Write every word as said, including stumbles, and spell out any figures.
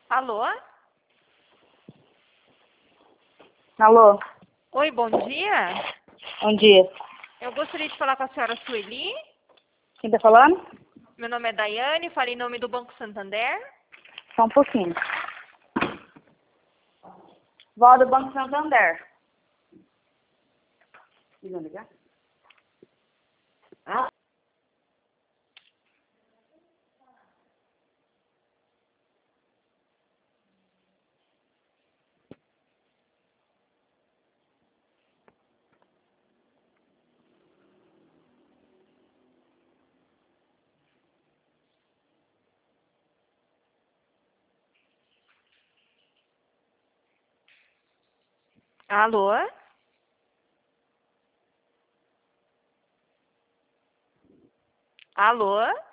Alô? Alô, Oi, bom dia. bom dia. Eu gostaria de falar com a senhora Sueli. Quem tá falando? Meu nome é Daiane, falei em nome do Banco Santander. Só um pouquinho. Vó do Banco Santander. Vocês vão ligar? Ah. Alô? Alô?